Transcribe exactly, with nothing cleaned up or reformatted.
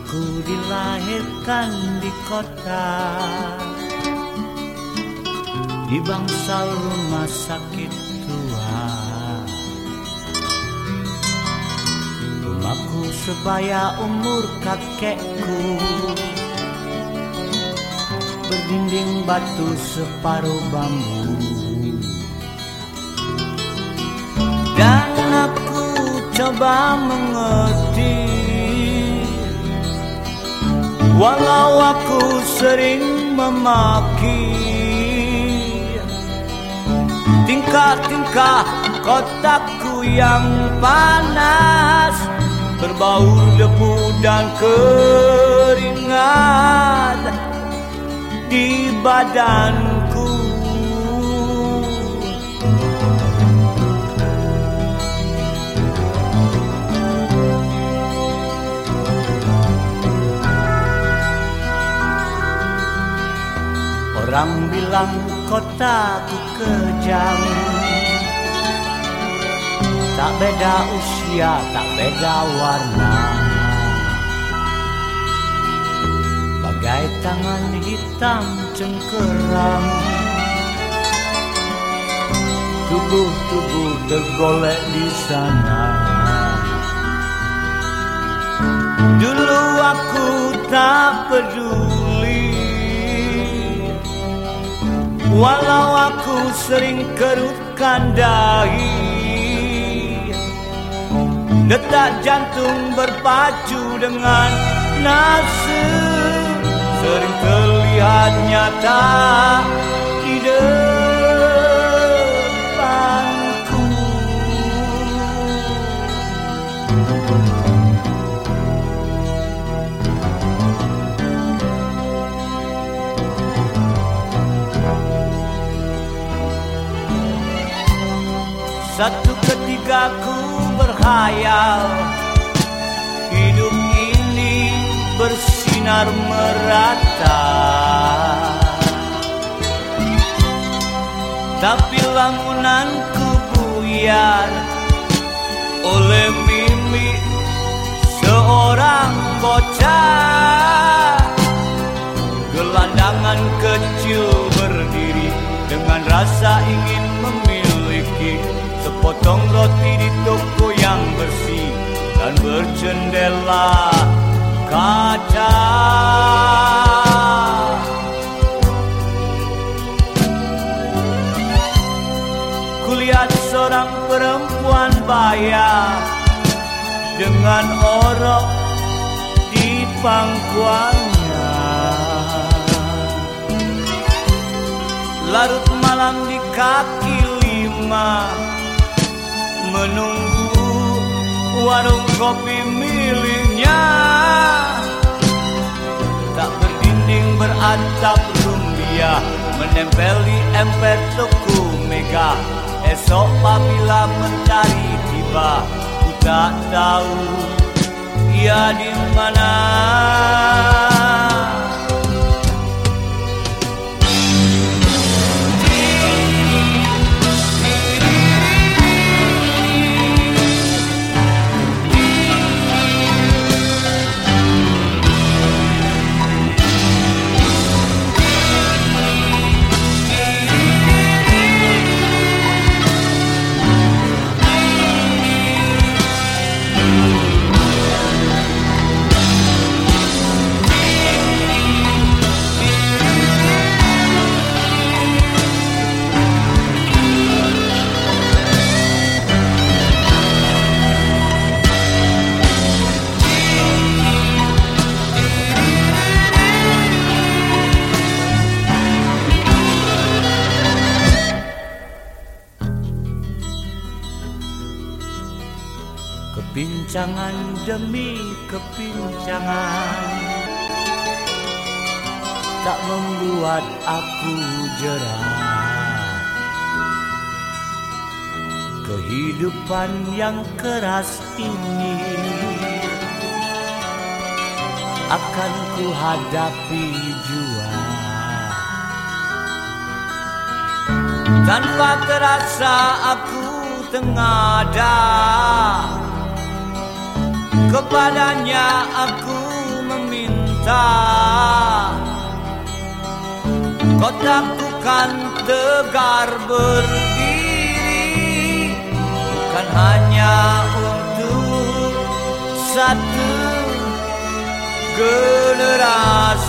Aku dilahirkan di kota, di bangsal rumah sakit tua. Rumahku sebaya umur kakekku, berdinding batu separuh bambu. Dan aku coba mengerti, walau aku sering memaki tingkah-tingkah kotaku yang panas, berbau debu dan keringat di badanku. Orang bilang kotaku kejam, tak beda usia, tak beda warna. Bagai tangan hitam cengkeram, tubuh-tubuh tergolek di sana. Dulu aku tak peduli, walau aku sering kerutkan dahi. Detak jantung berpacu dengan nafsu, sering terlihat nyata di depanku. Satu ketika ku berhayal, hidup ini bersinar merata. Tapi lamunanku buyar oleh mimpi seorang bocah. Gelandangan kecil berdiri dengan rasa ingin memiliki sepotong roti di toko yang bersih dan berjendela kaca. Kulihat seorang perempuan baya dengan orok di pangkuannya. Larut malam di kaki lima, menunggu warung kopi miliknya. Tak berdinding beratap rumbia, menempeli emper toko mega. Esok apabila mentari tiba, ku tak tahu ia di mana. Kepincangan demi kepincangan tak membuat aku jerah. Kehidupan yang keras ini akan ku hadapi jua. Tanpa terasa aku tengada, kepadanya aku bangsa. Kotaku kan tegar berdiri, bukan hanya untuk satu generasi.